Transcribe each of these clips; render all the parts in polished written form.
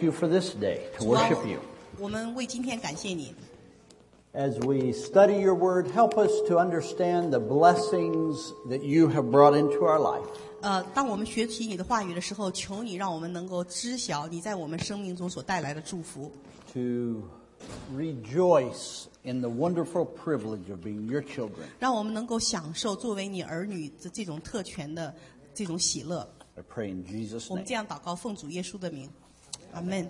you for this day, to worship you. 我们为今天感谢你。 As we study your word, help us to understand the blessings that you have brought into our life. 当我们学习你的话语的时候，求你让我们能够知晓你在我们生命中所带来的祝福。 To rejoice in the wonderful privilege of being your children. 让我们能够享受作为你儿女的这种特权的这种喜乐。 I pray in Jesus' 我们 name. 这样祷告，奉主耶稣的名，阿门。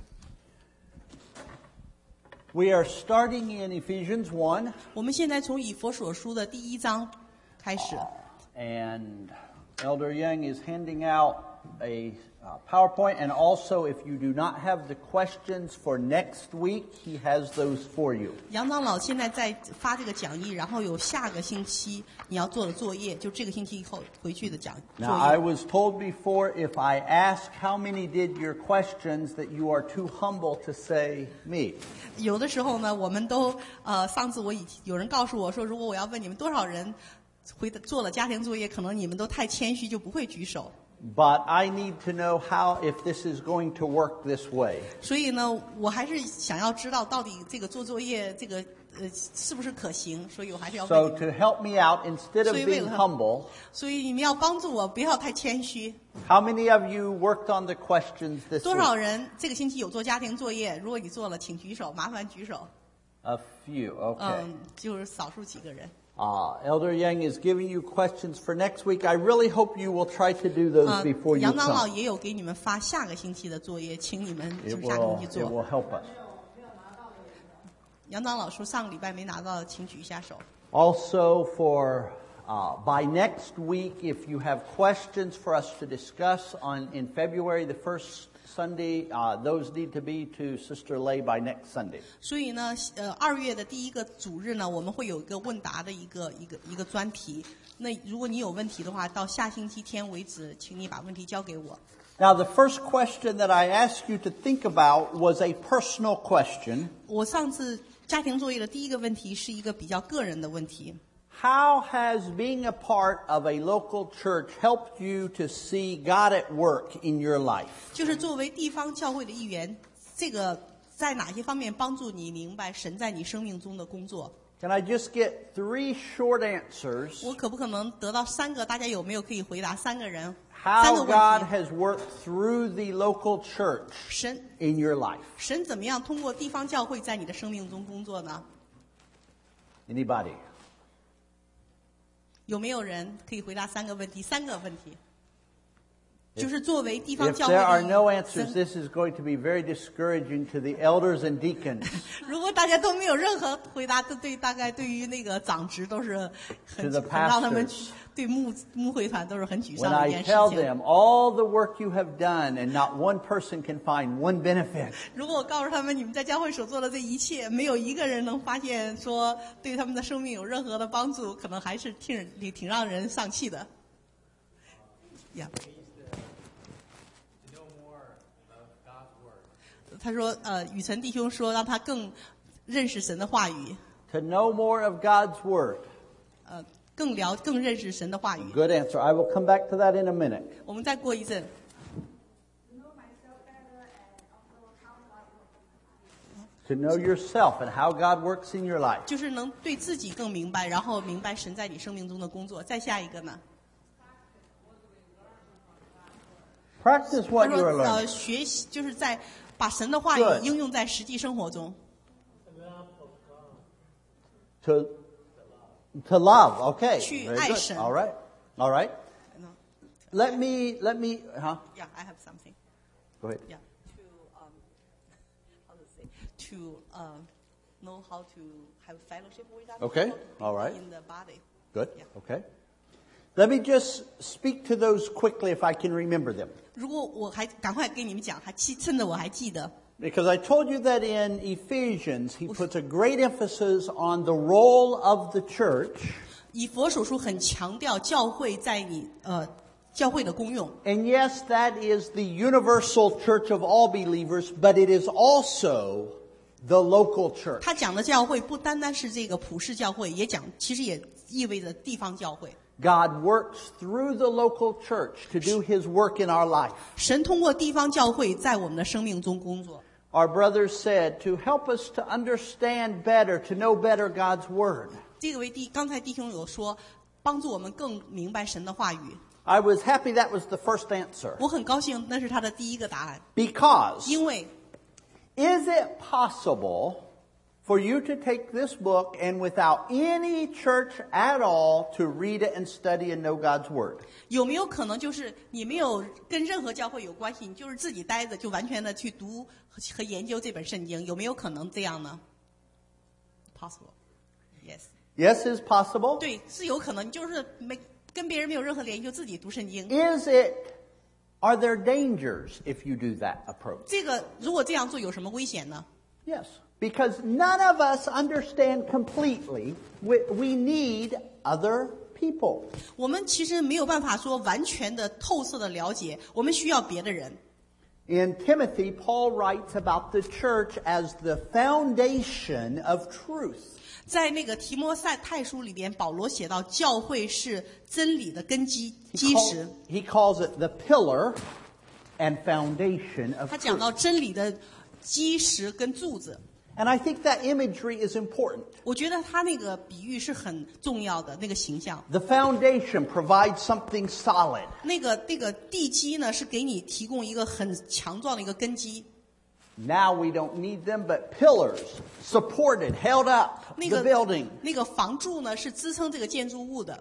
We are starting in Ephesians 1. 我们现在从以弗所书的第1章开始。 And Elder Young is handing out a PowerPoint, and also if you do not have the questions for next week, he has those for you. 杨长老现在在发这个讲义，然后有下个星期你要做的作业，就这个星期以后回去的作 Now, I 业。 was told before if I ask how many did your questions that you are too humble to say me. 有的时候呢，我们都上次有人告诉我说，如果我要问你们多少人做了家庭作业，可能你们都太谦虚，就不会举手。 But I need to know how if this is going to work this way. 所以呢，我还是想要知道到底这个做作业这个是不是可行，所以我还是要问 So 你们。 to help me out, instead of 所以为了 being humble, 所以你们要帮助我，不要太谦虚。 how many of you worked on the questions this 多少 week? 人这个星期有做家庭作业？如果你做了，请举手，麻烦举手。 A few, okay. 就是少数几个人。 Elder Yang is giving you questions for next week. I really hope you will try to do those before you 杨长老 come. 也有给你们发下个星期的作业，请你们就 It 是下个星 will, 期 it 做。 will help us. 杨长老说上个礼拜没拿到的，请举一下手。 Also for by next week, if you have questions for us to discuss in February, the first Sunday, those need to be to Sister Lay by next Sunday. 所以呢，2月的第一个主日呢，我们会有一个问答的一个专题。那如果你有问题的话，到下星期天为止，请你把问题交给我。 Now, the first question that I asked you to think about was a personal question. 我上次家庭作业的第一个问题是一个比较个人的问题。 How has being a part of a local church helped you to see God at work in your life? 就是作为地方教会的一员，这个在哪些方面帮助你明白神在你生命中的工作？ Can I just get 3 short answers? 我可不可能得到3个？大家有没有可以回答3个人 ？How 3个问 God 题？ has worked through the local church 神 in your life. 怎么样通过地方教会在你的生命中工作呢？ Anybody? 有没有人可以回答3个问题？3个问题，就是作为地方 If 教会 there are 的 no 一 answers, this is going to be very discouraging to the elders and deacons. 如果大家都没有任何回答，大概对于那个长职都是 To the 很让他们 pastors. 对牧会团都是很沮 When 丧的 I 一件事 tell 情。 them all the work you have done and not one person can find one benefit. 如果我告诉他们你们在教会所做的这一切，没有一个人能发现说对他们的生命有任何的帮助，可能还是挺让人丧气的。Yeah. 他说，雨辰弟兄说让他更认识神的话语， To know more of God's Word. 更认识神的话语。 Good answer. I will come back to that in a minute. 我们再过一阵。 To know yourself and how God works in your life. 就是能对自己更明白，然后明白神在你生命中的工作。再下一个呢？ Practice 他 what you are 说 learning. 学习就是在把神的话语 Good. 应用在实际生活中。 To love. Okay. 去 Very 爱 good. 神。 All right. All right. Let me, huh? Yeah, I have something. Go ahead. Yeah, how to say, to know how to have fellowship with others. Okay, how to be all right. In the body. Good. Yeah. Okay. Let me just speak to those quickly if I can remember them. 如果我还赶快给你们讲，趁着我还记得。 Because I told you that in Ephesians, he puts a great emphasis on the role of the church. 以弗所书很强调教会在你教会的功用。 And yes, that is the universal church of all believers, but it is also the local church. 他讲的教会不单单是这个普世教会，其实也意味着地方教会。 God works through the local church to do His work in our life. 神通过地方教会在我们的生命中工作。 Our brothers said, to help us to understand better, to know better God's Word. 这个刚才弟兄有说，帮助我们更明白神的话语。 I was happy that was the first answer. 我很高兴，那是他的第一个答案。 Because, 因为 is it possible for you to take this book and without any church at all to read it and study and know God's Word? 有没有可能就是你没有跟任何教会有关系，你就是自己待着就完全的去读和研究这本圣经，有没有可能这样呢 ？Possible, yes. Yes, is possible. 对，是有可能，就是跟别人没有任何联系，就自己读圣经。 Are there dangers if you do that approach? 这个如果这样做有什么危险呢？ Yes, because none of us understand completely. We need other people. 我们其实没有办法说完全的透彻的了解，我们需要别的人。 In Timothy, Paul writes about the church as the foundation of truth. 在那个提摩太书里边，保罗写到教会是真理的根基基石。 He calls it the pillar and foundation of 他讲 truth. 到真理的基石跟柱子。 And I think that imagery is important. 我觉得他那个比喻是很重要的，那个形象。 The foundation provides something solid. 那个地基呢，是给你提供一个很强壮的一个根基。 Now we don't need them, but pillars supported, held up the building. 那个房柱呢，是支撑这个建筑物的。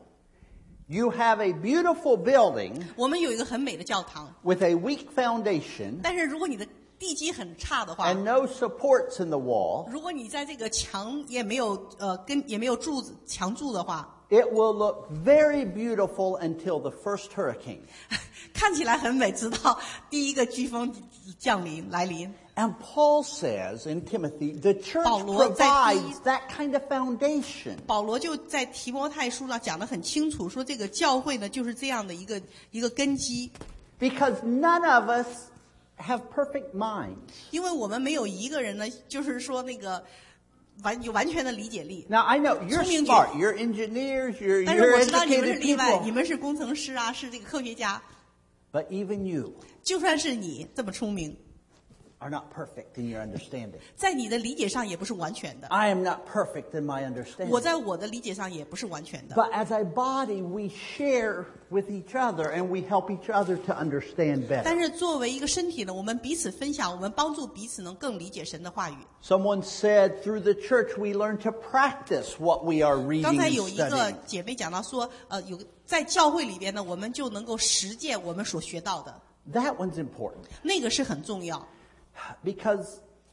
You have a beautiful building 我们有一个很美的教堂， with a weak foundation 但是如果你的地基很差的话， and no supports in the wall, 如果你在这个墙也没有也没有柱子墙柱的话， it will look very beautiful until the first hurricane. 看起来很美，直到第一个飓风来临。 And Paul says in Timothy, the church 保罗在 provides that kind of foundation. 保罗就在提摩太书上讲得很清楚，说这个教会呢就是这样的一个根基。 Because none of us have perfect minds. 因为我们没有一个人呢，就是说那个有完全的理解力。 Now I know you're 聪明 smart, you're engineers, 但是 you're 我知道你们是 educated 例外，你 people. 们是工程师啊，是这个科学家。 But even you 就算是你这么聪明， are not perfect in your understanding. 在你的理解上也不是完全的。 I am not perfect in my understanding. 我在我的理解上也不是完全的。 But as a body, we share with each other and we help each other to understand 但 better. 是作为一个身体呢，我们彼此分享，我们帮助彼此能更理解神的话语。 Someone said through the church we learn to practice what we are 刚 reading 才 and 有一个 studying. 姐妹讲到说，在教会里边呢，我们就能够实践我们所学到的， That one's important 那个是很重要。 because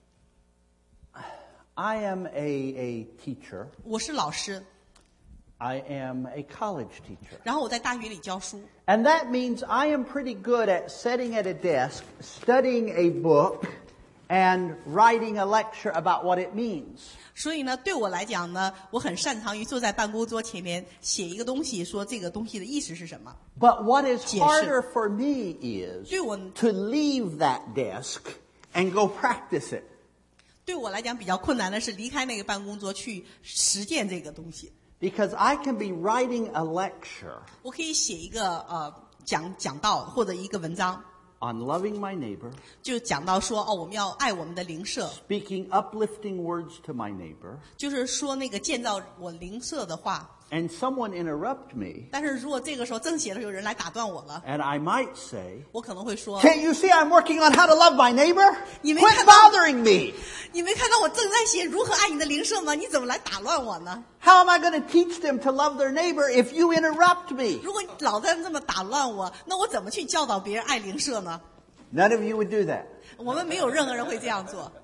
I am a teacher. 我是老师， I am a college teacher. 然后我在大学里教书， And that means I am pretty good at sitting at a desk, studying a book, and writing a lecture about what it means. 所以呢，对我来讲呢，我很擅长于坐在办公桌前面写一个东西，说这个东西的意思是什么。 But what is 解释。 harder for me is 对我 to leave that desk and go practice it. 对我来讲比较困难的是离开那个办公桌去实践这个东西。 Because I can be writing a lecture 我可以写一个讲道或者一个文章， on loving my neighbor, 就讲到说我们要爱我们的邻舍， speaking uplifting words to my neighbor, 就是说那个建造我邻舍的话。 and someone interrupt me, 但是如果这个时候正写的时候有人来打断我了， and I might say, 我可能会说 can't you see I'm working on how to love my neighbor? 你没 Quit 看到 bothering me. 你没看到我正在写如何爱你的邻舍吗？你怎么来打乱我呢？ How am I going to teach them to love their neighbor if you interrupt me? 如果你老在这么打乱我，那我怎么去教导别人爱邻舍呢？ None of you would do that. 我们没有任何人会这样做。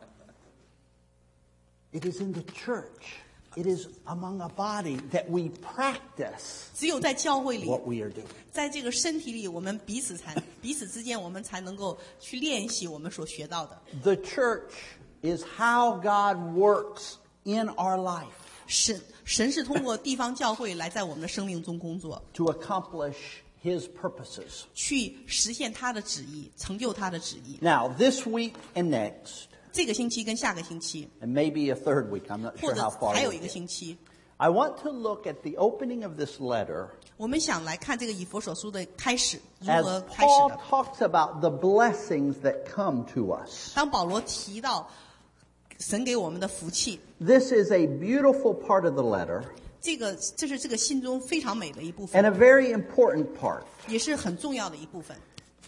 It is in the church. It is among a body that we practice 只有在教会里， what we are doing. 在这个身体里，我们彼此之间，我们才能够去练习我们所学到的。 The church is how God works in our life 神是通过地方教会来在我们的生命中工作， to accomplish His purposes. 去实现他的旨意，成就他的旨意。 Now, this week and next, 这个星期跟下个星期， and maybe a third week, I'm not 或 sure 者 how far 还有 we'll 一个 get, 星期， I want to look at the opening of this letter 我们想来看这个以弗所书的开始如 as 何开始 Paul 的。 talks about the blessings that come to us. 当保罗提到神给我们的福气， This is a beautiful part of the letter 这是这个信中非常美的一部 and 分， a very important part. 也是很重要的一部分。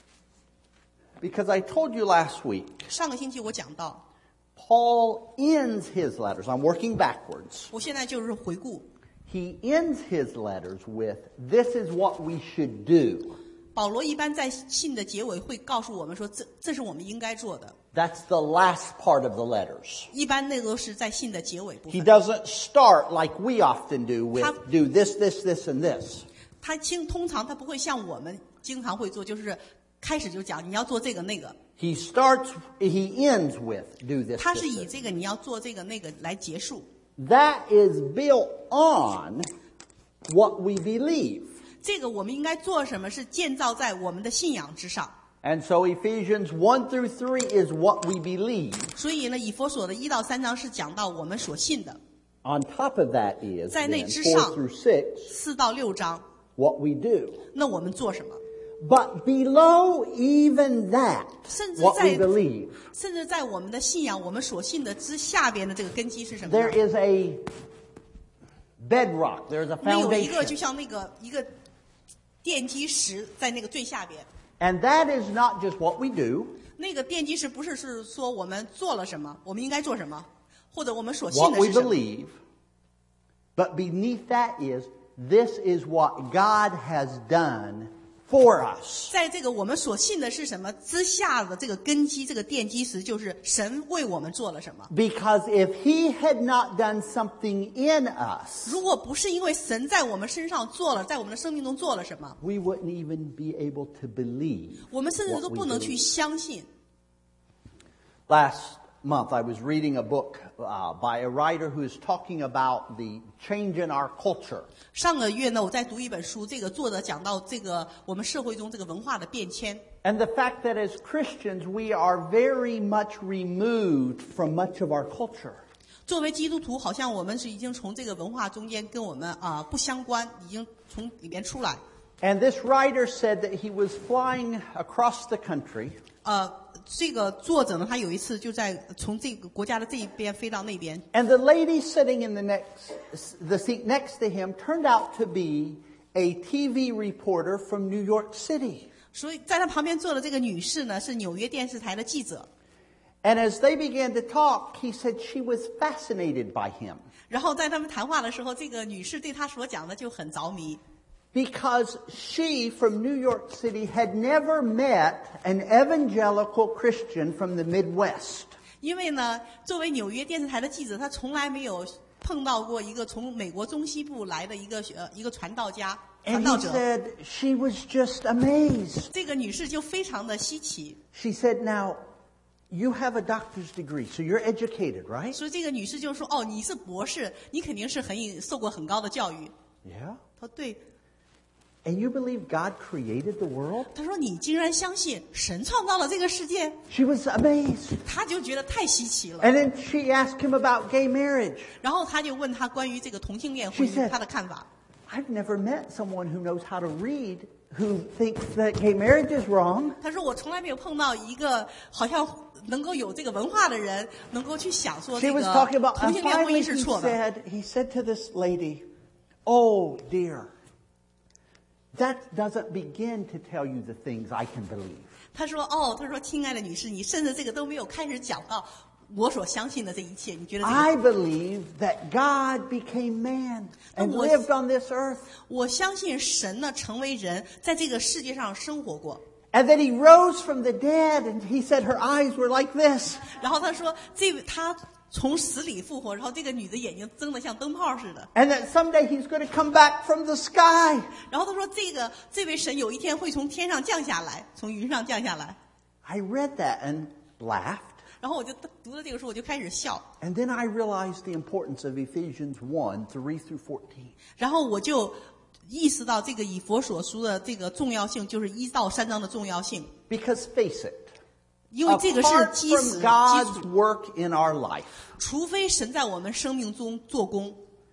Because I told you last week, 上个星期我讲到， Paul ends his letters. I'm working backwards. 我现在就是回顾， He ends his letters with, this is what we should do. 保罗一般在信的结尾会告诉我们说，这是我们应该做的。 That's the last part of the letters. 一般那都是在信的结尾部 He 分。 doesn't start like we often do with How- do this, this, this, and this. 通常他不会像我们经常会做，就是开始就讲你要做这个那个， He ends with do this, 他 this, 是以 this. 这个你要做这个那个来结束。 That is built on what we believe. 这个我们应该做什么是建造在我们的信仰之上。 And so Ephesians 1 through 3 is what we believe. 所以呢，以弗所的1到3章是讲到我们所信的， On top of that is 在那 then, 之上 4 through 6, 4到6章， what we do. 那我们做什么？ But below even that, 甚至 what we 在 believe, 甚至在我们的信仰，我们所信的之下边的这个根基是什么 there 呢？ is a bedrock, there's a 那有一个就 foundation. 像一个奠基石在那个最下边。 And that is not just what we do, 那个奠基石不是说我们做了什么，我们应该做什么，或者我们所信 what 的 we 是什么。 believe, but beneath that is, this is what God has done for us. 在这个我们所信的是什么之下的这个根基，这个奠基石就是神为我们做了什么。 Because if He had not done something in us, 如果不是因为神在我们身上做了，在我们的生命中做了什么， we wouldn't even be able to believe 我们甚至 what 都 we 不能去 believe. 相信。 Last month, I was reading a book by a writer who is talking about the change in our culture. 上个月呢，我在读一本书，这个作者讲到这个我们社会中这个文化的变迁。 And the fact that as Christians, we are very much removed from much of our culture. 作为基督徒，好像我们是已经从这个文化中间跟我们不相关，已经从里边出来。 And this writer said that he was flying across the country. 这个作者呢，他有一次就在从这个国家的这一边飞到那边， And the lady sitting in the seat next to him turned out to be a TV reporter from New York City. 所以在他旁边坐的这个女士呢，是纽约电视台的记者。 And as they began to talk, he said she was fascinated by him 然后在他们谈话的时候，这个女士对他所讲的就很着迷， because she from New York City had never met an evangelical Christian from the Midwest. 因为呢，作为纽约电视台的记者，他从来没有碰到过一个从美国中西部来的一个传道家、传 And 道 he 者。 said she was just amazed. 这个女士就非常的稀奇， She said, now, you have a doctor's degree, so you're educated, right? 所以这个女士就说：“哦，你是博士，你肯定是受过很高的教育。” Yeah. 他说：“对。” And you believe God created the world? 他说：“你竟然相信神创造了这个世界？” She was amazed. 他就觉得太稀奇了。 And then she asked him about gay marriage. 然后他就问他关于这个同性恋 She 婚 said- 姻他的看法。 I've never met someone who knows how to read who thinks that gay marriage is wrong. 他说：“我从来没有碰到一个好像能够有这个文化的人，能够去想说 She 这 was 个 talking about, 同 and 性恋婚 finally 姻是错的。” he said to this lady, oh dear, that doesn't begin to tell you the things I can believe. 他说：“哦，他说，亲爱的女士，你甚至这个都没有开始讲到我所相信的这一切，你觉得这个 I believe that God became man and was- lived on this earth, 我相信神呢成为人，在这个世界上生活过。 and that he rose from the dead, and he said her eyes were like this. 然后他说，他从死里复活，然后这个女的眼睛睁得像灯泡似的。 And that someday he's going to come back from the sky. 然后他说，这位神有一天会从天上降下来，从云上降下来。 I read that and laughed. 然后我就读了这个书，我就开始笑。 And then I realized the importance of Ephesians 1, 3 through 14. 然后我就意识到这个以弗所书的这个重要性，就是1到3章的重要性。 Because face it, 因为这个是 apart 基 from 础， God's work in our life, 除非神在我们生命中做工，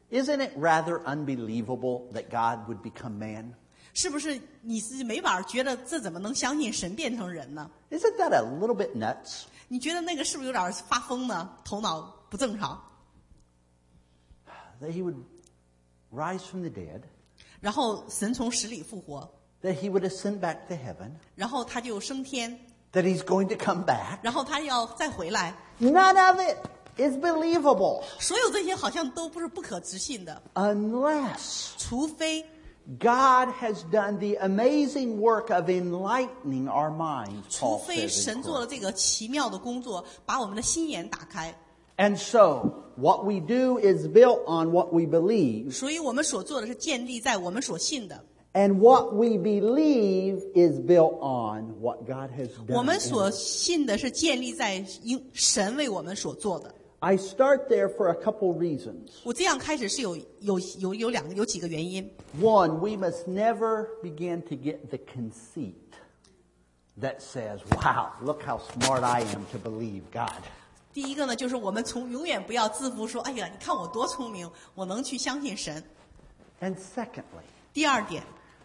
Isn't it rather unbelievable that God would become man? 是不是你自己没法觉得这怎么能相信神变成人呢？ Isn't that a little bit nuts? 你觉得那个是不是有点发疯呢？头脑不正常？ That he would rise from the dead, 然后神从死里复活， that he would ascend back to heaven, 然后他就升天， that he's going to come back. 然后他要再回来。 None of it is believable 所有这些好像都不是不可置信的， unless 除非 God has done the amazing work of enlightening our minds, 除 Paul 非 says in 神做了 Corinthians. 这个奇妙的工作，把我们的心眼打开。 And so, what we do is built on what we believe, 所以我们所做的是建立在我们所信的， and what we believe is built on what God has 我 done. 们 in 所 us. 信的是建立在神为我们所做的。 I start there for a couple reasons. 我这样开始是有几个原因。 One, we must never begin to get the conceit that says, wow, look how smart I am to believe God. 第一个呢，就是我们永远不要自负说，哎呀，你看我多聪明，我能去相信神。 And secondly, 第二点，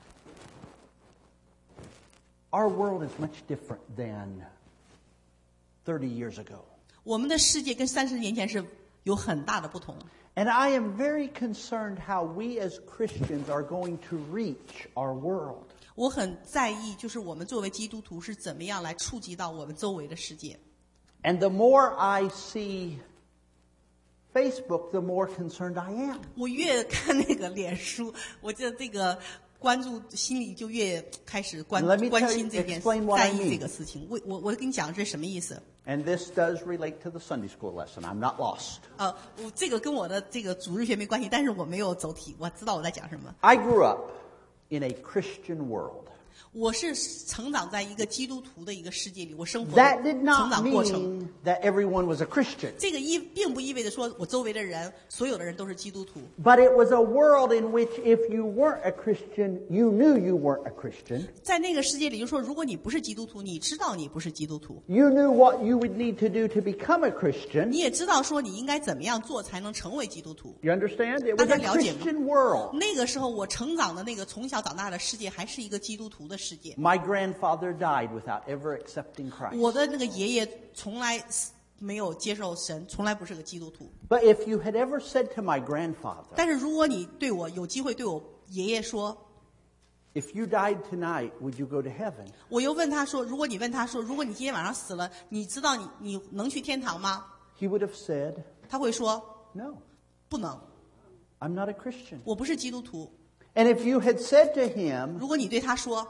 our world is much different than 30 years ago. 我们的世界跟30年前是有很大的不同。 And I am very concerned how we as Christians are going to reach our world. 我很在意，就是我们作为基督徒是怎么样来触及到我们周围的世界。 And the more I see Facebook, the more concerned I am. 我越看那个脸书，我觉得这个关注心里就越开始 Let me 关 tell you- 心这件 explain what 在 I 意 mean. 这个事情。我跟你讲这什么意思？ And this does relate to the Sunday school lesson. I'm not lost. 我这个跟我的这个主日学没关系，但是我没有走题，我知道我在讲什么。 I grew up in a Christian world. 我是成长在一个基督徒的一个世界里，我生活 That 的 did 成 not 长过程。 mean that everyone was a Christian. 这个并不意味着说我周围的人，所有的人都是基督徒。 But it was a world in which if you weren't a Christian, you knew you weren't a Christian. 在那个世界里，就说如果你不是基督徒，你知道你不是基督徒， You knew what you would need to do to become a Christian. 你也知道说你应该怎么样做才能成为基督徒。 You understand? It was a 大家了解吗？ Christian world. 那个时候我成长的那个从小长大的世界还是一个基督徒的世界。 My grandfather died without ever accepting Christ. 我的那个爷爷从来没有接受神，从来不是个基督徒。 But if you had ever said to my grandfather, 但是如果你对我有机会对我爷爷说， if you died tonight, would you go to heaven? 我又问他说，如果你问他说，如果你今天晚上死了，你知道你能去天堂吗？ He would have said, 他会说 no, 不能， I'm not a Christian. 我不是基督徒。 And if you had said to him, 如果你对他说，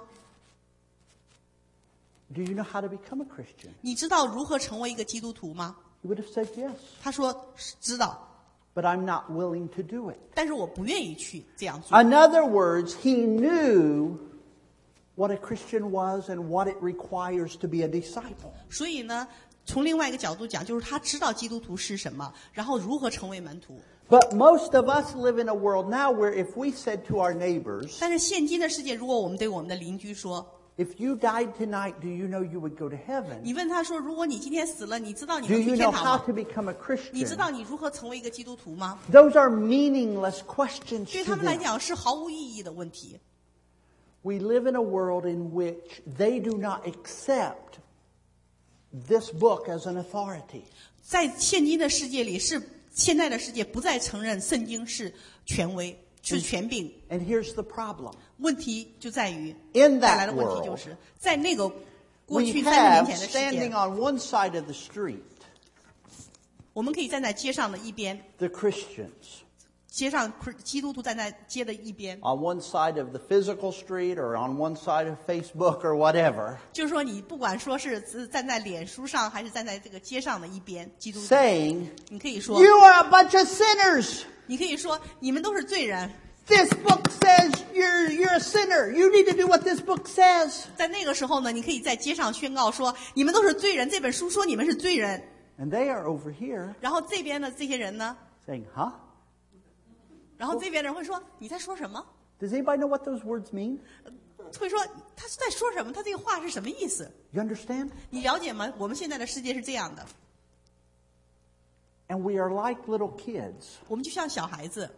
do you know how to become a Christian? 你知道如何成为一个基督徒吗？ He would have said yes, 他说知道， but I'm not willing to do it. 但是我不愿意去这样做。 In other words, he knew what a Christian was and what it requires to be a disciple. 所以呢，从另外一个角度讲，就是他知道基督徒是什么，然后如何成为门徒。 But most of us live in a world now where if we said to our neighbors, 但是现今的世界，如果我们对我们的邻居说， if you died tonight, do you know you would go to heaven? 你问他说，如果你今天死了，你知道你 Do 能去 you 天 know 堂 how 吗？ to become a 你知道 Christian? 你如何成为一个基督徒吗？ Those are meaningless questions 对 to 他们来 them. 讲是毫无意义的问题。 We live in a world in which they do not accept this book as an authority. 在现今的世界里，现在的世界不再承认圣经是权威，是权柄。 And here's the problem. 问题就在于 In 带来 that 的问题 world, 就是在那个过 we 去30 have 年前的世 standing 界， on one side of the street 我们可以站在街上的一边， the Christians, 街上基督徒站在街的一边， on one side of the physical street or on one side of Facebook or whatever, 就是说你不管说是站在脸书上还是站在这个街上的一边，基督徒， saying, 你可以说， you are a bunch of sinners. 你可以说你们都是罪人。 This book says you're a sinner. You need to do what this book says. 在那个时候呢，你可以在街上宣告说你们都是罪人，这本书说你们是罪人。 And they are over here 然后这边的这些人呢， saying, huh? 然后这边的人会说你在说什么？ Does anybody know what those words mean? 会说他是在说什么？他这个话是什么意思？ You understand? 你了解吗？我们现在的世界是这样的， And we are like little kids 我们就像小孩子，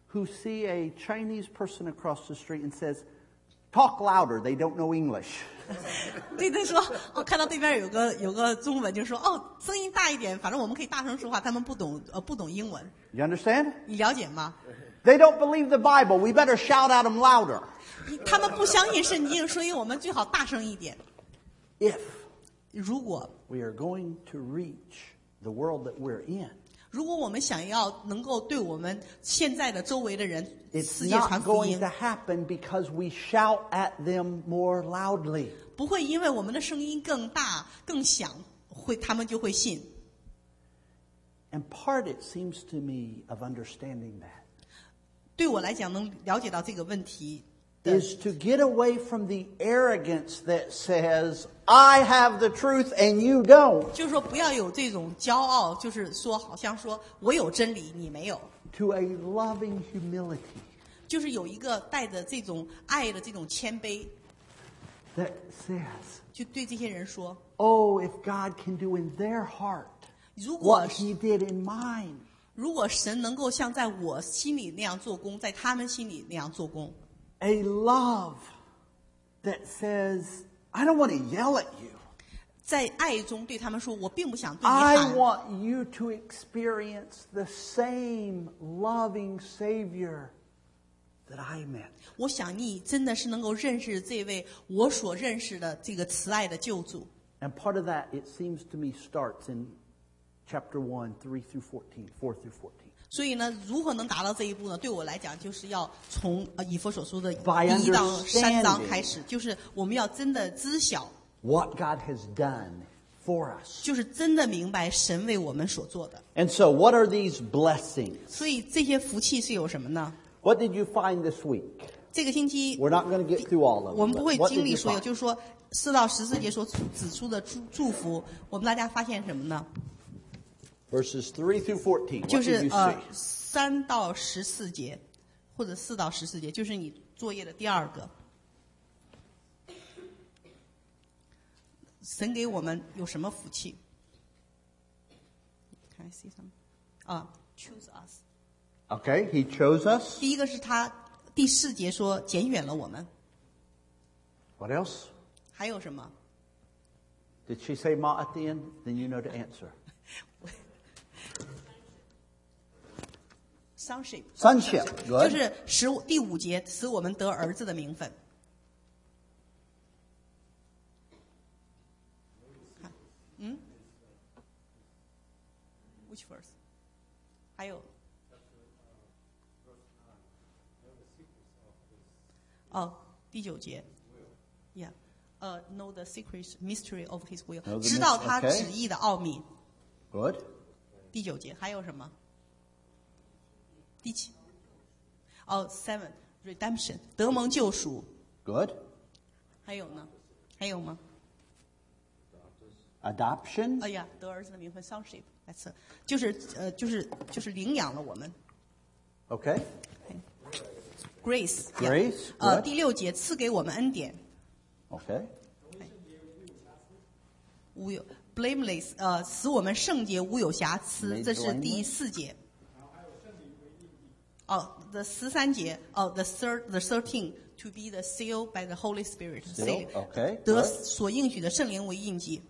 who see a Chinese person across the street and says, "Talk louder, they don't know English." 对他说，看到对边有个中文，就说声音大一点，反正我们可以大声说话，他们不懂英文。 You understand? 你了解吗？ They don't believe the Bible. We better shout at them louder. 他们不相信圣经，所以我们最好大声一点。 If 如果 we are going to reach the world that we're in, 如果我们想要能够对我们现在的周围的人 it's 世界传 not 福 going 音 to，happen because we shout at them more loudly. 不会因为我们的声音更大更响，他们就会信。 And part, it seems to me, of understanding that 对我来讲，能了解到这个问题 is to get away from the arrogance that says, "I have the truth and you don't," 就是说不要有这种骄傲，就是说好像说我有真理，你没有， to a loving humility 就是有一个带着这种爱的这种谦卑， that says, 就对这些人说， "Oh, if God can do in their heart 如果 what He did in mine." 如果神能够像在我心里那样做工，在他们心里那样做工， A love that says, "I don't want to yell at you. 在爱中对他们说，我并不想对你 I 喊， want you to experience the same loving Savior that I met." 我想你真的是能够认识这位我所认识的这个慈爱的救主。 And part of that, it seems to me, starts in chapter 1, 3 through 14, 4 through 14. 所以呢，如何能达到这一步呢？对我来讲，就是要从以弗所书的 By 1到3章 understanding 开始，就是我们要真的知晓， What God has done for us. 就是真的明白神为我们所做的。 And so, what are these blessings? 所以这些福气是有什么呢？ What did you find this week? 这个星期 We're not going to get through all of 我 them. 们不会 but What 经 did 历 you 所有， find? 就是说4到14节所指出的祝福，我们大家发现什么呢？ Verses 3 through 14. 就 What 是 did you see? 3到14节，或者4到14节，就是你作业的第二个。神给我们有什么福气 ？Can I see some? Choose us. Okay, He chose us. 第一个是他第4节说拣选了我们， What else? 还有什么？ Did she say Ma at the end? Then you know to answer. Sonship. Sonship. 就 Good. 是第5节使我们得儿子的名分。Which verse? 还有第9节 ，Yeah, know the secret mystery of His will， Know the 知道他 okay. 旨意的奥秘。 Good. 第9节还有什么？第7，7 redemption 得蒙救赎。 Good. 还有呢？还有吗？ Adoption. 哎呀，得儿子的名分 sonship， 就是领养了我们。 Okay. Grace， Grace. Good. 第6节赐给我们恩典， Okay. 无有 blameless，使我们圣洁无有瑕疵， Made 这是 blameless 第4节。the 13节，the 13 to be the seal by the Holy Spirit， Seal, okay, 得 good. 所应许的圣灵为印记。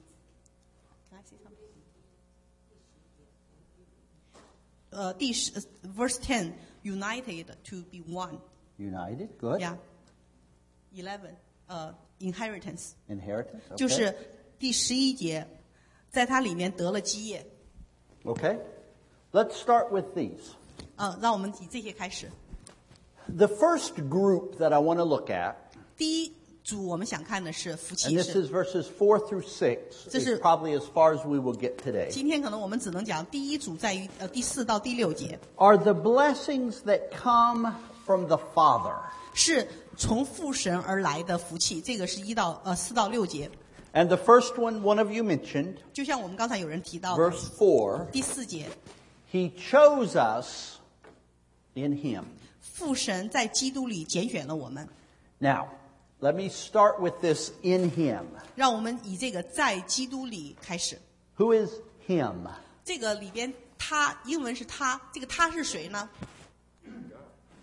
第10 verse 10 united to be one。 United. Good. Yeah. 11 inheritance， Inheritance. Okay. 就是第11节，在它里面得了基业。 Okay. Let's start with these. 让我们以这些开始。 The first group that I want to look at, 第一组我们想看的是福 and 气 this 是， is verses 4 through 6, This is is- probably as far as we will get today, 今天可能我们只能讲第一组在于第4到第6节， are the blessings that come from the Father. 是从父神而来的福气。这个是4到6节， And the first one of you mentioned, 就像我们刚才有人提到的 verse 4, 第4节， He chose us in Him. 父神在基督里拣选了我们。 Now, let me start with this in Him. 让我们以这个在基督里开始。 Who is Him? 这个里边他英文是他，这个他是谁呢？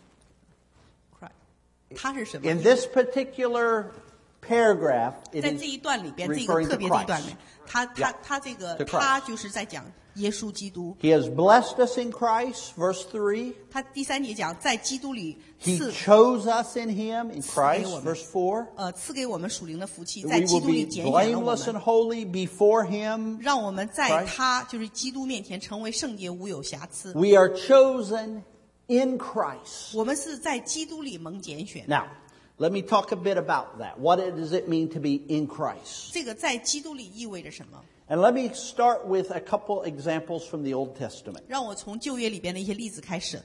他是什么？ In this particular paragraph, it 在 is 这一段里边，这个 referring 特 to 别的一段 Christ. 里，他这个 To Christ. 他就是在讲耶稣基督。 He has blessed us in Christ, verse 3. 他第3节讲，在基督里 He 赐 chose us in Him, in Christ, 赐给我们。 verse 4. 赐给我们属灵的福气， That 在 we 基 will 督里 be 拣选了我 blameless and 们， holy before Him. 让我们在 Christ. 他就是基督面前成为圣洁无有瑕疵。 We are chosen in Christ. 我们是在基督里蒙拣选。 Now, let me talk a bit about that. What does it mean to be in Christ? 这个在基督里意味着什么？ And let me start with a couple examples from the Old Testament. 让我从旧约里边的一些例子开始。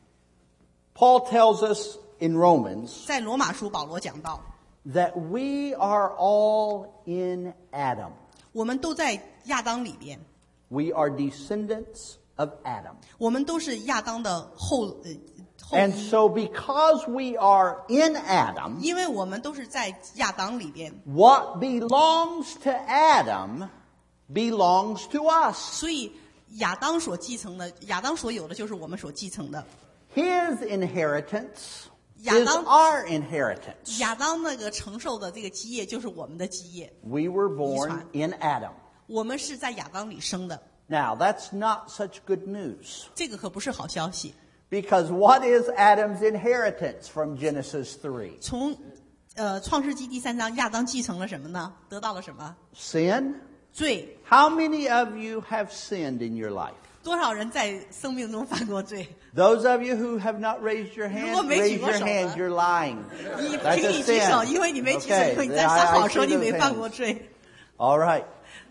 Paul tells us in Romans 在罗马书，保罗讲到， that we are all in Adam. 我们都在亚当里边， We are descendants of Adam. 我们都是亚当的后 And 裔， so because we are in Adam, 因为我们都是在亚当里边， what belongs to Adam belongs to us. 所以亚当所继承的，亚当所有的就是我们所继承的。 His inheritance is 亚当- our inheritance. 亚当那个承受的这个基业就是我们的基业， We were born in Adam. 我们是在亚当里生的， Now, that's not such good news. 这个可不是好消息。 Because what is Adam's inheritance from Genesis 3? 从创世纪第3章，亚当继承了什么呢？得到了什么？ Sin? 罪。 How many of you have sinned in your life? 多少人在生命中犯过罪？ Those of you who have not raised your hand, 如果没举 raise 过 your 手 hand. 的， You're lying. 你 That's 请 a 你举手， sin. 因为你没举手， Okay, 因为你在 I 撒谎 see 说你 those 没犯过 hands. 罪。 All right.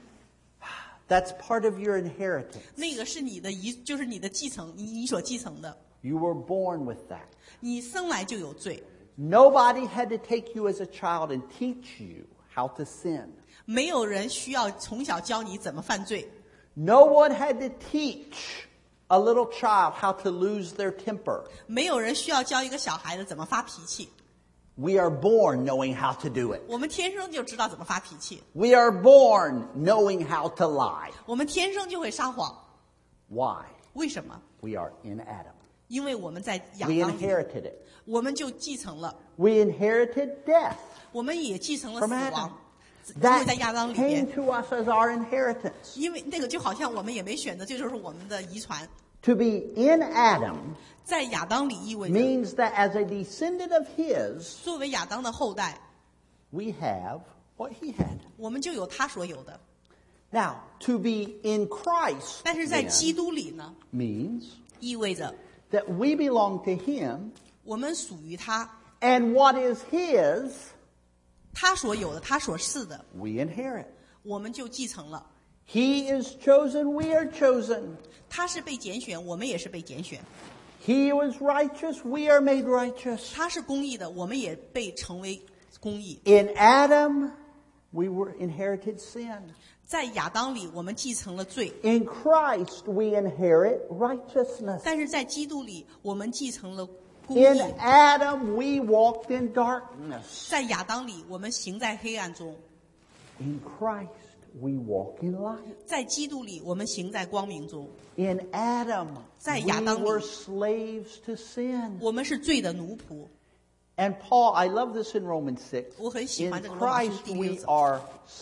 That's part of your inheritance. 那个是你的就是你的继承，你所继承的。 You were born with that. 你生来就有罪， Nobody had to take you as a child and teach you how to sin. 没有人需要从小教你怎么犯罪， No one had to teach a little child how to lose their temper. 没有人需要教一个小孩子怎么发脾气。 We are born knowing how to do it. 我们天生就知道怎么发脾气， We are born knowing how to lie. 我们天生就会撒谎。 Why? 为什么？ We are in Adam. 因为我们在亚 We 当里， inherited it. 我们就继承了， We inherited death 我们也继承了 from 死 Adam. 亡，因为在 That 亚当里 came 边， to us as our inheritance. 因为那个就好像我们也没选择，这就是我们的遗传。 To be in Adam 在亚当里意味着， means that as a descendant of his, 作为亚当的后代， we have what he had. 我们就有他所有的。 Now, to be in Christ 但是在 then 基督里呢， means 意味着 that we belong to him, 我们属于他， and what is his, 他所有的，他所是的， we inherit. 我们就继承了。 He is chosen, we are chosen. 他是被拣选，我们也是被拣选； He was righteous, we are made righteous. 他是公义的，我们也被成为公义。 In Adam, we were inherited sin. 在亚当里，我们继承了罪； In Christ, we inherit righteousness. 但是在基督里，我们继承了公 In 义。 Adam, we walked in darkness. 在亚当里，我们行在黑暗中； In Christ, we walk in light. 在基督里，我们行在光明中。 In Adam, 在 we 亚当里， were slaves to sin. 我们是罪的奴仆。 And Paul, I love this in Romans 6. 我很喜 In 欢这个罗马书 Christ, 第6 we 节。 are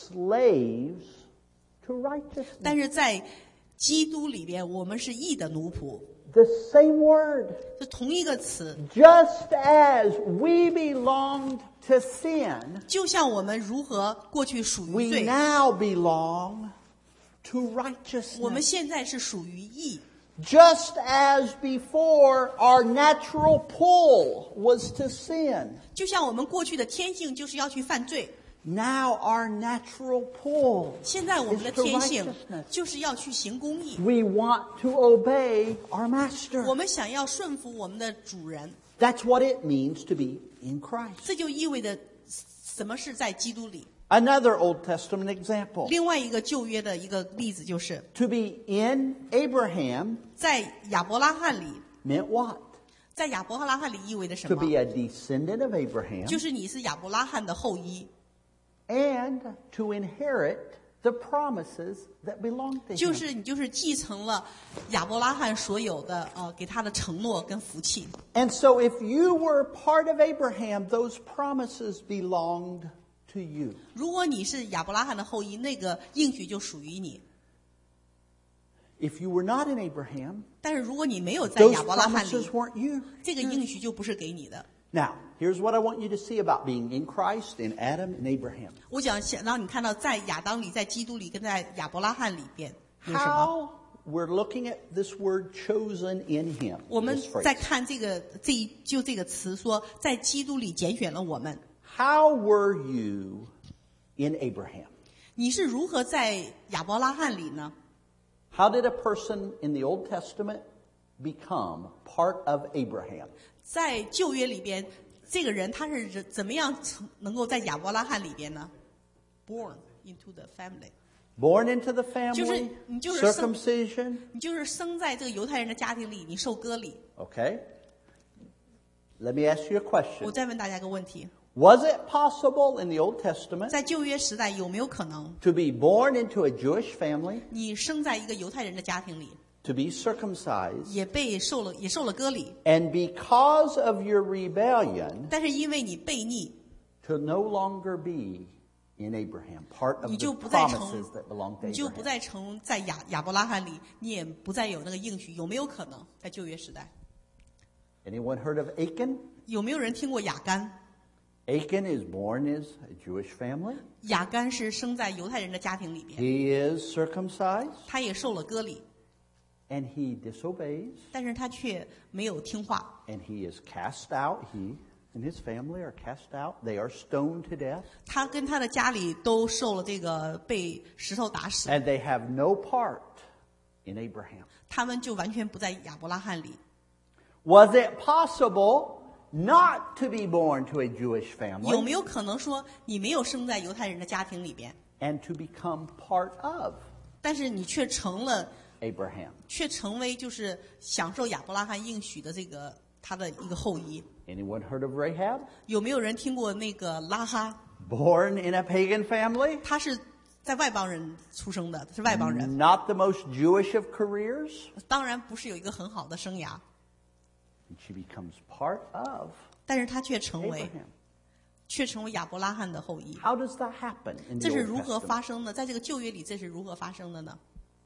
slaves to righteousness. 但是在基督里边，我们是义的奴仆， The same word. 是同一个词。 Just as we belonged to sin, 就像我们如何过去属于 we 罪， now belong to 我们 righteousness. 现在是属于义。 Just as before our natural pull was to sin, 就像我们过去的天性就是要去犯罪， now our natural pull 现在我们的 is to 天性 righteousness. 就是要去行公义。 We want to obey our master. 我们想要顺服我们的主人， That's what it means to be in Christ. 这就意味着什么是在基督里。 Another Old Testament example. 另外一个旧约的一个例子就是， To be in Abraham 在亚伯拉罕里， meant what? 在亚伯拉罕里意味着什 To 么？ be a descendant of Abraham 就是你是亚伯拉罕的后裔， and to inherit the promises that belong to 就 him. 是你就是继承了亚伯拉罕所有的给他的承诺跟福气。 And so if you were part of Abraham, those promises belonged to you. 如果你是亚伯拉罕的后裔，那个应许就属于你。 If you were not in Abraham, 但是如果你没有在 those 亚伯拉罕 promises 里， weren't you. 这个应许就不是给你的。 Now, here's what I want you to see about being in Christ, in Adam, and Abraham. 我想让你看到，在亚当里、在基督里跟在亚伯拉罕里边有什么。 How we're looking at this word chosen in him. 我们 this phrase. 在看这个这个词说，在基督里拣选了我们。 How were you in Abraham? 你是如何在亚伯拉罕里呢？ How did a person in the Old Testament become part of Abraham? 在旧约里边，这个人他是怎么样能够在亚伯拉罕里边呢 ？Born into the family， Born into the family, 就是 circumcision. 你就是生在这个犹太人的家庭里，你受割礼。 Okay. Let me ask you a 我 question. 再问大家一个问题： Was it possible in the Old Testament 在旧约时代，有没有可能 to be born into a Jewish family, 你生在一个犹太人的家庭里， to be circumcised, 也受了割礼， and because of your rebellion, 但是因为你悖逆， to no longer be in Abraham, part of 你 the 就不再成 promises that belong to 你就不 Abraham? 再成在亚伯拉罕里，你也不再有那个应许，有没有可能在旧约时代？ Anyone heard of Achan? 有没有人听过亚干？ Achan is born as a Jewish family. 亚干是生在犹太人的家庭里边， He is circumcised, 他也受了割礼， and he disobeys, 但是他却没有听话， and he is cast out. He and his family are cast out. They are stoned to death, 他跟他的家里都受了这个被石头打死， and they have no part in Abraham. 他们就完全不在亚伯拉罕里。 Was it possible not to be born to a Jewish 有 family 没有可能说你没有生在犹太人的家庭里边， and to become part of 但是你却成为就是享受亚伯拉罕应许的这个他的一个后裔？ Anyone heard of Rahab? 有没有人听过那个拉哈？ Born in a pagan family, 他是在外邦人出生的，是外邦人， not the most Jewish of careers, 当然不是有一个很好的生涯， and she becomes part of 但是他却成为 Abraham. 亚伯拉罕的后裔。 How does that happen in 这 the 是 Old 如何 Testament? 发生的？在这个旧约里，这是如何发生的呢？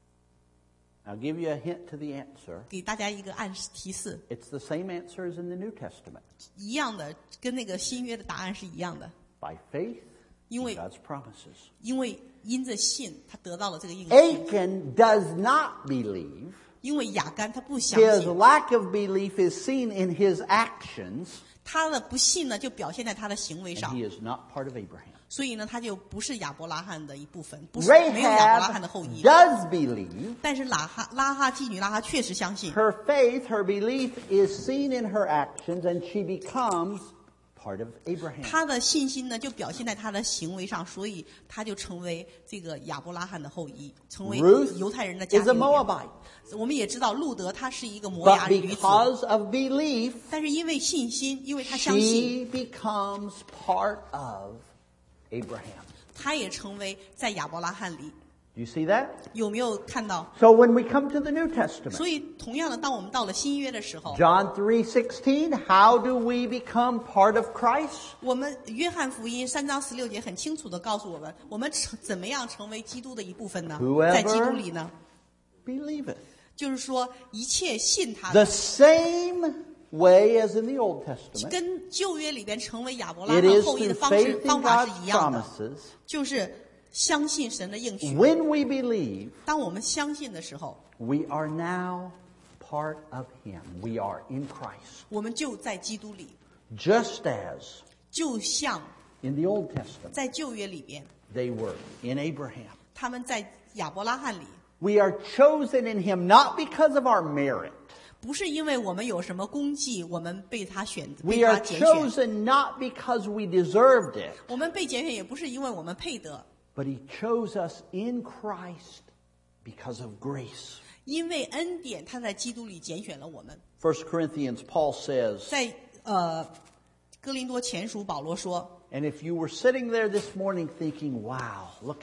I'll give you a hint to the answer. 给大家一个提示， It's the same answer as in the New Testament. 一样的，跟那个新约的答案是一样的。 By faith 因 in 为 God's promises. 因为因着信，他得到了这个应许。 Achan does not believe. 因为亚干他不相 His 信， lack of belief is seen in his actions, 他的不信呢就表现在他的行为 and 上， he is not part of Abraham. 所以呢他就不是亚伯拉罕的一部分，不是没有亚伯拉罕的后 Rahab 裔。 does believe. 但是拉哈妓女拉哈确实相信， Her faith, her belief is seen in her actions, and she becomes part of Abraham. 他的信心呢就表现在他的行为上，所以他就成为这个亚伯拉罕的后裔，成为 Ruth 犹太人的家 is a 庭里面。 Moabite. 我们也知道路德她是一个摩 But 押女子， because of belief, 但是因为信心，因为她相信， she becomes part of Abraham. 她也成为在亚伯拉罕里。 Do you see that? 有没有看到？ So when we come to the New Testament, 所以同样的，当我们到了新约的时候， John 3:16, how do we become part of Christ? 我们约翰福音3章16节很清楚地告诉我们，我们怎么样成为基督的一部分呢？ Whoever 在基督里呢， Believeth. 就是说一切信他 The 的， same way as in the Old Testament, 跟旧约里边成为亚伯拉 it 罕 is 后裔的 through 方 faith in 法 God's 是一样的， promises. 就是相信神的应许。 When we believe, 当我们相信的时候， we are now part of Him. We are in Christ. 我们就在基督里， Just as 就像 in the Old Testament, 在旧约里边， they were in Abraham. 他们在亚伯拉罕里， We are chosen in Him not because of our merit. 不是因为我们有什么功绩，我们被他拣 We are 选。 chosen not because we deserved it, 我们被拣选也不是因为我们配得， but He chose us in Christ because of grace. 因为恩典，他在基督里拣选了我们。 1 Corinthians, Paul says, 在哥林多前书保罗说， and if you were sitting there this morning thinking, wow, look at me,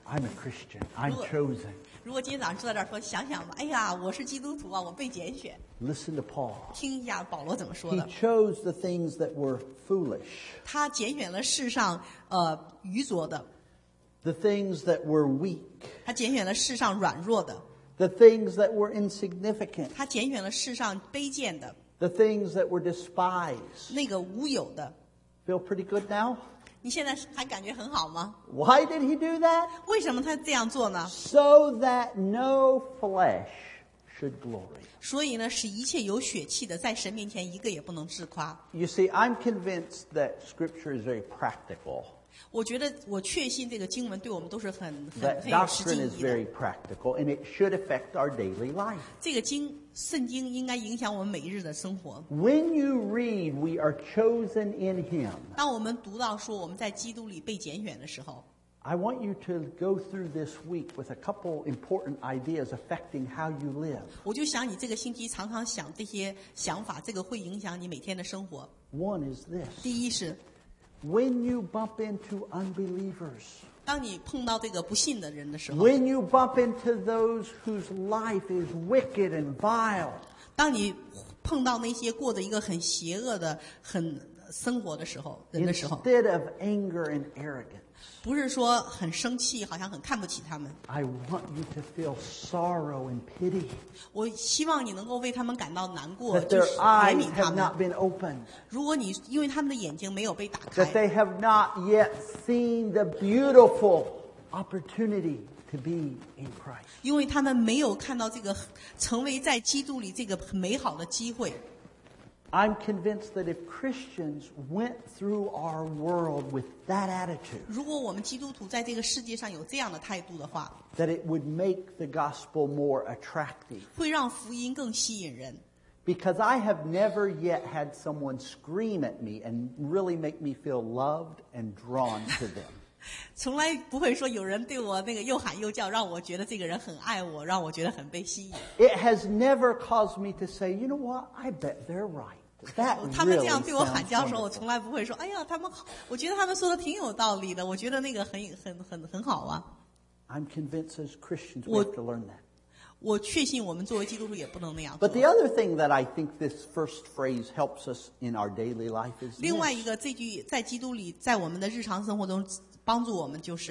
I'm a Christian. I'm chosen. 如果今天早上坐在这儿说，想想吧，哎呀，我是基督徒啊，我被拣选。 Listen to Paul. 听一下保罗怎么说 He 的。 chose the things that were foolish, 他拣选了世上愚拙的， the things that were weak, 他拣选了世上软弱的， the things that were insignificant, 他拣选了世上卑贱的， the things that were despised. 那个无有的。 Feel pretty good now? 你现在还感觉很好吗？ Why did he do that? 为什么他这样做呢？ So that no flesh should glory. 所以呢，使一切有血气的在神面前一个也不能自夸。 You see, I'm convinced that Scripture is very practical. 我确信这个经文对我们都是很 That 有实际 doctrine 意 is 义的。 very practical, and it should affect our daily life. 这个圣经应该影响我们每日的生活。 When you read, we are chosen in Him, 当我们读到说我们在基督里被拣选的时候， I want you to go through this week with a couple important ideas affecting how you live. 我就想你这个星期常常想这些想法，这个会影响你每天的生活。 One is this. 第一是， When you bump into unbelievers, 当你碰到这个不信的人的时候， when you bump into those whose life is wicked and vile, 当你碰到那些过着一个很邪恶的、很生活的时候，人的时候， instead of anger and arrogance, 不是说很生气，好像很看不起他们。 I want you to feel sorrow and pity, 我希望你能够为他们感到难过， that 就 their 是怜 eyes 悯他 have not 们。 been opened, 如果你因为他们的眼睛没有被打 that 开， they have not yet seen the beautiful opportunity to be in Christ. 因为他们没有看到这个成为在基督里这个很美好的机会。 I'm convinced that if Christians went through our world with that attitude, 如果我们基督徒在这个世界上有这样的态度的话， that it would make the gospel more attractive. 会让福音更吸引人。 Because I have never yet had someone scream at me and really make me feel loved and drawn to them. 从来不会说有人对我那个又喊又叫，让我觉得这个人很爱我，让我觉得很被吸引。 It has never caused me to say, you know what, I bet they're right. That 他们这 really 样对我喊 sounds 叫的时候，我 wonderful. 从来不会说：“哎呀，他们好，我觉得他们说的挺有道理的，我觉得那个很好啊。 I'm convinced as Christians we Well- have to learn that. ” 我确信我们作为基督徒也不能那样 But 做 the。other thing that I think this first phrase helps us in our daily life is 另外 this. 一个，这句在基督里，在我们的日常生活中帮助我们，就是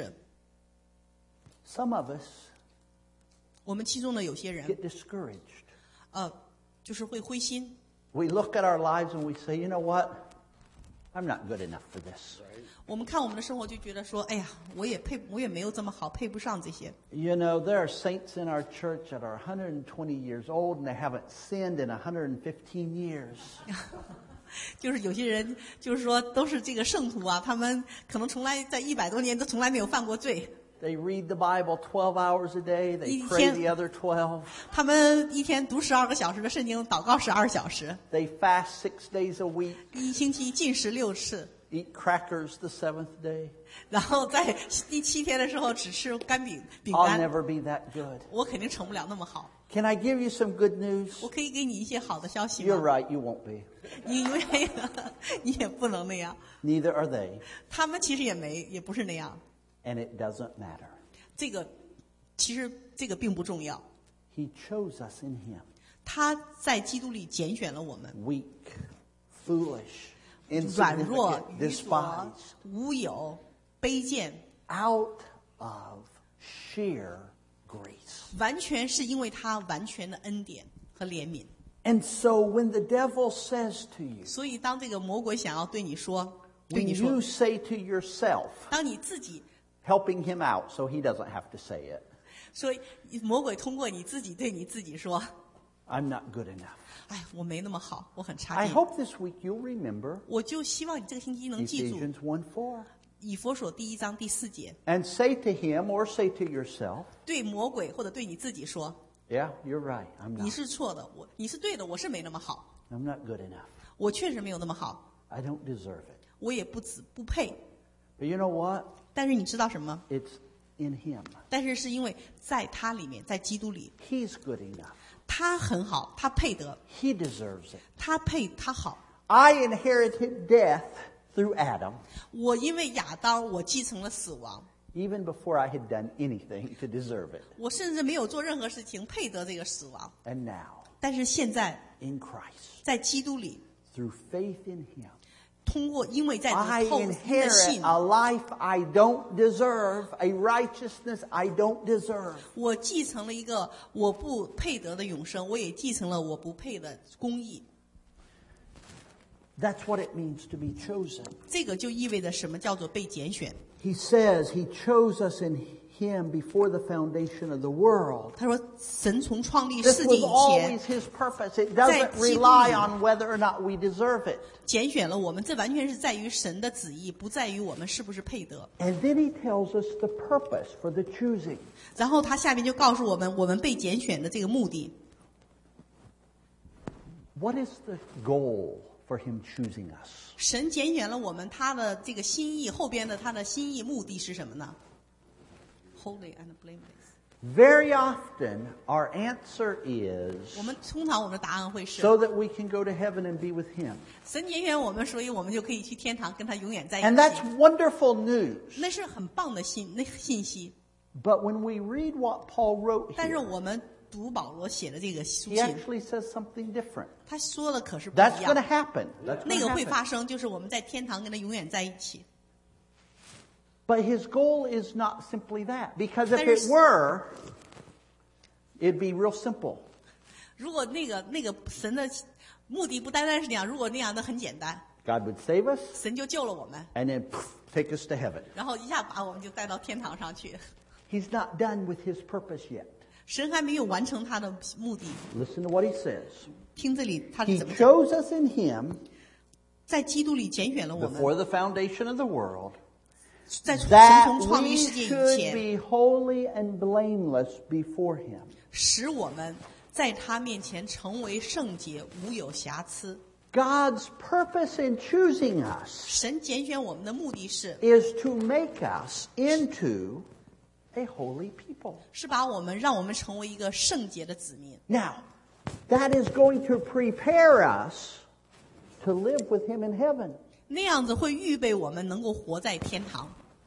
Some of us 我们其中的有些人， get discouraged. 就是会灰心。 We look at our lives and we say, you know what, I'm not good enough for this. 我们看我们的生活，就觉得说：“哎呀，我也没有这么好，配不上这些。” You know, there are saints in our church that are 120 years old and they haven't sinned in 115 years. 就是有些人，就是说都是这个圣徒啊，他们可能从来在100多年都从来没有犯过罪。 They read the Bible 12 hours a day. They pray the other 12. 他们一天读12个小时的圣经，祷告12小时， They fast 6 days a week, 一星期禁食6次， eat crackers the 7th day. 然后在第7天的时候只吃干饼 I'll 干。 never be that good. 我肯定成不了那么好。 Can I give you some good news? 我可以给你一些好的消息 You're 吗？ right, you won't be. 因为你也不能那样， Neither are they. 他们其实也不是那样。 And it doesn't matter. 这个其实这个并不重要。 He chose us in Him. 他在基督里拣选了我们， Weak, foolish, 软弱、 insignificant, 愚拙 despised.、 无有、卑贱， Out of sheer grace. 完全是因为他完全的恩典和怜悯。 And so when the devil says to you, 所以，当这个魔鬼想要对你说， when you say to yourself, 当你自己 helping him out so he doesn't have to say it, 说，魔鬼通过你自己对你自己说 I'm not good enough.：“ 哎，我没那么好，我很差 I 劲。 hope this week you'll remember ” 我就希望你这个星期能记住 Ephesians 1:4. 以弗所1章第4节， And say to him or say to yourself, 对魔鬼或者对你自己说 yeah, you're right. I'm：“ 你 not. 是错的，你是对的，我是没那么好， I'm not good enough. 我确实没有那么好， I don't deserve it. 我也不配。 But you know what? 但是你知道什么？ It's in him. 但是是因为在他里面，在基督里， He's good enough. 他很好，他配得， He deserves it. 他好。 I inherited death through Adam. 我因为亚当，我继承了死亡。 even before I had done anything to deserve it. 我甚至没有做任何事情配得这个死亡。 And now, 但是现在 in Christ, 在基督里， through faith in Him, 通过因为在 I 你后因的 inherit 信， a life I don't deserve, a righteousness I don't deserve. 我继承了一个我不配得的永生，我也继承了我不配的公义。 That's what it means to be chosen. 这个就意味着什么叫做被拣选。 He says He chose us in Him before the foundation of the world. 他说，神从创立 This 世界 was 以 always 前 His purpose. It doesn't rely on whether or not we deserve it. 拣选了我们，这完全是在于神的旨意，不在于我们是不是配得。 And then He tells us the purpose for the choosing. 然后他下面就告诉我们，我们被拣选的这个目的。 What is the goal for Him choosing us? 神拣选了我们，他的这个心意后边的他的心意目的是什么呢 ？Holy and blameless。 Very often, our answer is 我们通常我们的答案会是 so that we can go to heaven and be with Him. 神拣选我们，所以我们就可以去天堂跟他永远在一 And that's 起。 wonderful news. 那是很棒的信息。 But when we read what Paul wrote 但是 here, 我们读保罗写的这个书 he 信， actually says something different. 他说的可是不 That's 一 going to 样。 happen. That's 那 going 个 to 会 happen. 发生，就是我们在天堂跟他永远在一起。 But his goal is not simply that. Because if There's- it were, it'd be real simple. 如果那个神的目的不单单是那样，如果那样的很简单， God would save us 神就救了我们， and then take us to heaven. 然后一下把我们就带到天堂上去。 He's not done with his purpose yet. 神还没有完成他的目的。 Listen to what he says. 听这里他 He 是怎么讲？ chose us in him 在基督里拣选了我们， before the foundation of the world 在神 that 从创立 we 世界以 should 前， be holy and blameless before him. 使我们在他面前成为圣洁，无有瑕疵。 God's purpose in choosing us 神拣选我们的目的是， is to make us into a holy people. 是把我们让我们成为一个圣洁的子民。 Now, that is going to prepare us to live with him in heaven. 那样子会预备我们能够活在天堂。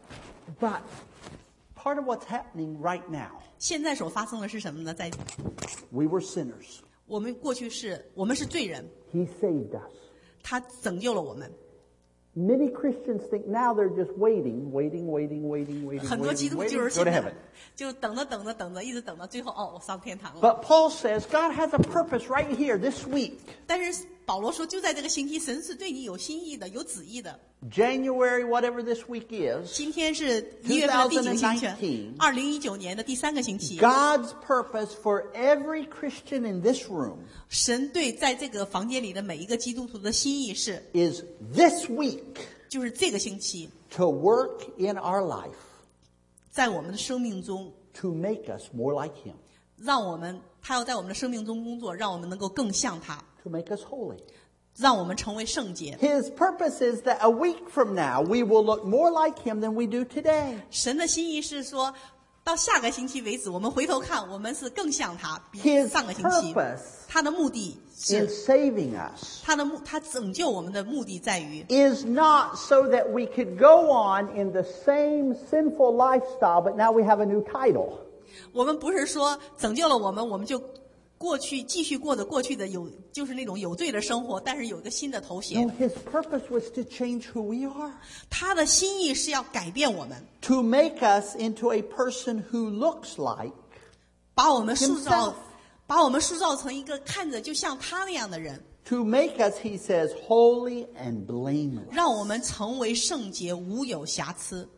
But part of what's happening right now, 现在所发生的是什么呢？在 we were sinners. 我们过去我们是罪人， He saved us. 他拯救了我们。 Many Christians think now they're just waiting, 很多基督 waiting, 就是 go 现 to 在 heaven. 就等着，一直等到最后，我上天堂了。 But Paul says God has a purpose right here this week. 但是保罗说，就在这个星期，神是对你有心意的，有旨意的。 January, whatever this week is, 今天是1月份的第几个星期 2019 ？2019年的第3个星期。 God's purpose for every Christian in this room 神对在这个房间里的每一个基督徒的心意是， is this week 就是这个星期， to work in our life 在我们的生命中， to make us more like him, 他要在我们的生命中工作，让我们能够更像他， to make us holy. 让我们成为圣洁。 His purpose is that a week from now we will look more like him than we do today. 神的心意是说，到下个星期为止，我们回头看，我们是更像他，比 His 上个星期。 purpose 他的目的 in 是 saving us 他拯救我们的目的在于， is not so that we could go on in the same sinful lifestyle, but now we have a new title. 我们不是说拯救了我们，我们就继续过着过去的就是那种有罪的生活，但是有一个新的头 No, 衔。 his purpose was to change who we are, 他的心意是要改变我们， to make us into a person who looks like 把我们塑 himself. 造成一个看着就像他那样的人， To make us, he says, holy and blameless. 让我们成为圣洁，无有瑕疵。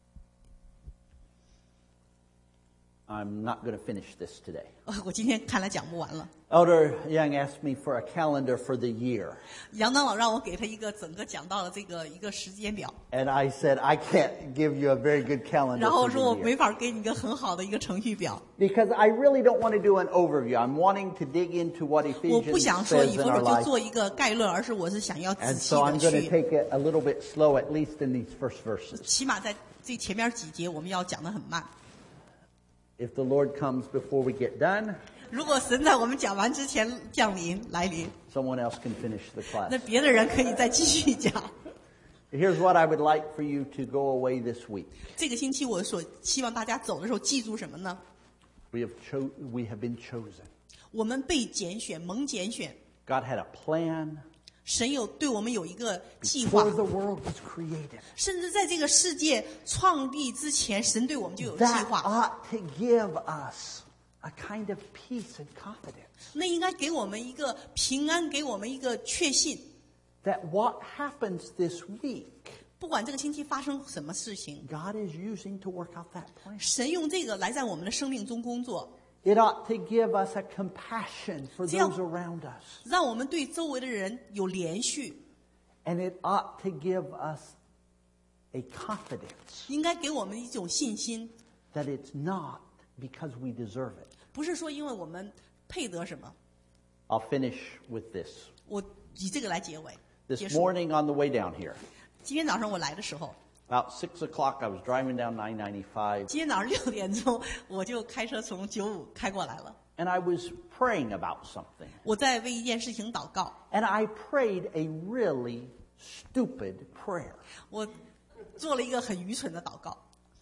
I'm not going to finish this today. 我今天看来讲不完了。 Elder Young asked me for a calendar for the year. 杨长老让我给他一个整个讲到了一个时间表， And I said, I can't give you a very good calendar 然后 for 说我 the 没 year. 法给你一个很好的一个程序表。 Because I really don't want to do an overview. I'm wanting to dig into what 我不 Ephesians 想说 says 以 in 后 our 就 life. 做一个概论，而是我是想要仔 And 细 so I'm 的 going to 去， take it a little bit slow, at least in these first verses. 起码在最前面几节我们要讲得很慢。 If the Lord comes before we get done, 如果神在我们讲完之前来临， someone else can finish the class. 那别的人可以再继续讲。 Here's what I would like for you to go away this week. 这个星期我所希望大家走的时候记住什么呢？ We have been chosen. 我们被拣选，蒙拣选。 God had a plan 神对我们有一个计划 before，the world was created. 甚至在这个世界创立之前，神对我们就有计 That 划。 ought to give us a kind of peace and confidence 那应该给我们一个平安，给我们一个确信。 that what happens this week, 不管这个星期发生什么事情， God is using to work out that plan. 神用这个来在我们的生命中工作， It ought to give us a compassion for 这样- those around us. 让我们对周围的人有连续， And it ought to give us a confidence 应该给我们一种信心， that it's not because we deserve it. 不是说因为我们配得什么。 I'll finish with this. 我以这个来结尾。 This 结束。 morning on the way down here, 今天早上我来的时候， about 6 o'clock, I was driving down 995, 今天早上6点钟，我就开车从95开过来了。 and I was praying about something. 我在为一件事情祷告， And I prayed a really stupid prayer 我做了一个很愚蠢的祷告，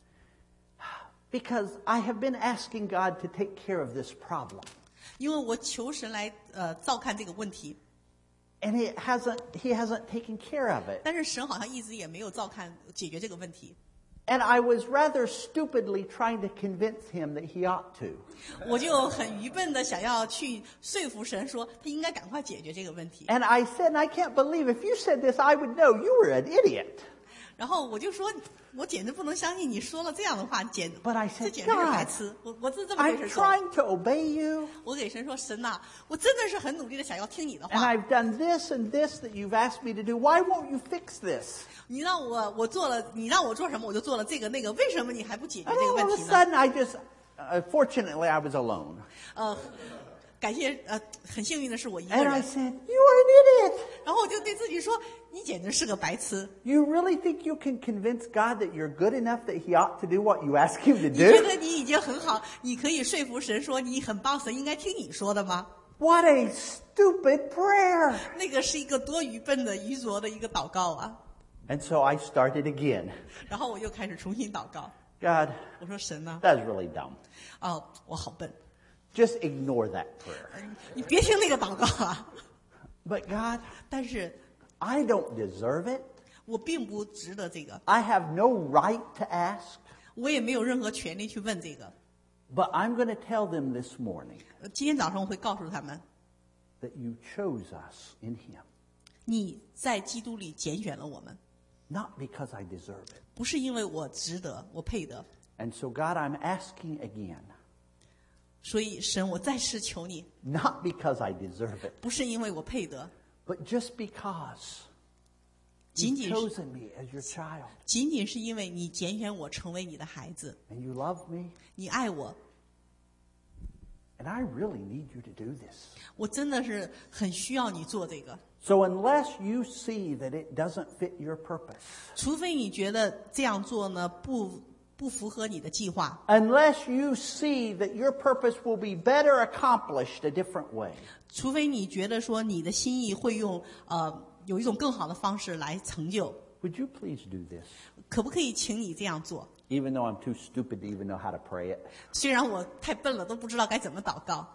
because I have been asking God to take care of this problem. 因为我求神来照看这个问题， And He hasn't taken care of it. 但是神好像一直也没有照看解决这个问题。 And I was rather stupidly trying to convince Him that He ought to. 我就很愚笨的想要去说服神说他应该赶快解决这个问题。 And I said, I can't believe if you said this, I would know you were an idiot. 然后我就说，我简直不能相信你说了这样的话， But I said, 这简直是白痴。我是这么对 I'm 神说， trying to obey you, 我给神说，神呐、我真的是很努力的想要听你的 and 话。 I've done this and this that you've asked me to do. Why won't you fix this? 你让我做了，你让我做什么我就做了这个那个，为什么你还不解决 And 这个 all 问 of a 题呢？ sudden, I just, fortunately, I was alone. 感谢很幸运的是我一个 And I 人。 said, you are an idiot. 然后我就对自己说，你简直是个白痴。 You really think you can convince God that you're good enough that He ought to do what you ask Him to 你觉 do? 得你已经很好，你可以说服神说你很棒，神应该听你说的吗？ What a stupid prayer. 那个是一个多愚笨的、愚拙的一个祷告啊！ And so I started again. 然后我又开始重新祷告， God, 我说神呐、 that's really dumb. 我好笨， Just ignore that prayer. 你别听那个祷告啊！ But God, 但是 I don't deserve it. 我并不值得这个， I have no right to ask. 我也没有任何权利去问这个。 But I'm going to tell them this morning 今天早上我会告诉他们， that you chose us in Him, 你在基督里拣选了我们， not because I deserve it. 不是因为我值得，我配得。 And so, God, I'm asking again, 所以神，我再次求你， not because I deserve it, 不是因为我配得， but just because 仅 you've 仅是 chosen me as your child, 仅仅是因为你拣选我成为你的孩子， and you love me, 你爱我， and I really need you to do this. 我真的是很需要你做这个。 So unless you see that it doesn't fit your purpose, 除非你觉得这样做呢不符合你的计划， unless you see that your purpose will be better accomplished a different way, 除非你觉得说你的心意会用有一种更好的方式来成就， would you please do this? 可不可以请你这样做？ Even though I'm too stupid to even know how to pray it, 虽然我太笨了，都不知道该怎么祷告。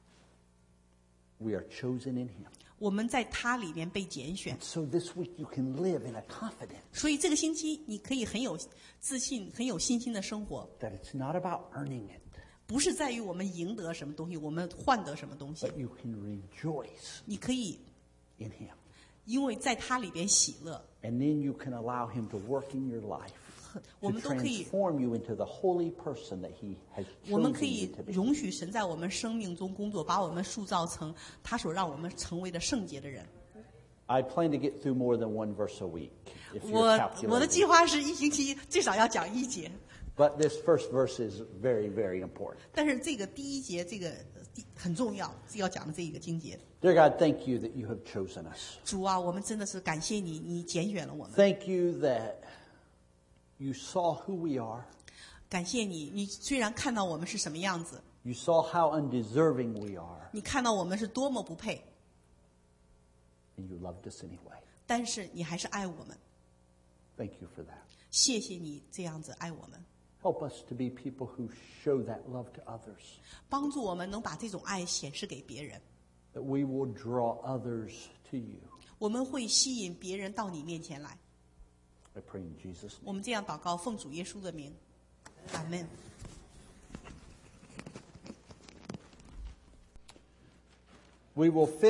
we are chosen in Him. 我们在他里面被拣选， So this week you can live in a confidence 所以这个星期你可以很有自信、很有信心的生活， that it's not about earning it, 不是在于我们赢得什么东西，我们换得什么东西。 but you can rejoice 你可以 in Him. 因为在他里边喜乐， And then you can allow Him to work in your life, 我 to 们都可以， transform you into the holy person that He has 我们 chosen 可以 you to be. 容许神在我们生命中工作，把我们塑造成他所让我们成为的圣洁的人。 I plan to get through more than one verse a week, if you're 我的计 calculating. 划是一星期最少要讲1节， But this first verse is very, very important. 但是这个第1节这个很重要，是要讲的这一个经节。 Dear God, thank you that you have chosen us. 主啊，我们真的是感谢你，你拣选了我们， Thank you that you saw who we are. 感谢你，你虽然看到我们是什么样子， You saw how undeserving we are, 你看到我们是多么不配， and you loved us anyway. 但是你还是爱我们。 Thank you for that. 谢谢你这样子爱我们， Help us to be people who show that love to others, 帮助我们能把这种爱显示给别人， that we will draw others to you. 我们会吸引别人到你面前来。 I pray in Jesus' name. 我们这样祷告，奉主耶稣的名，阿门。 We will finish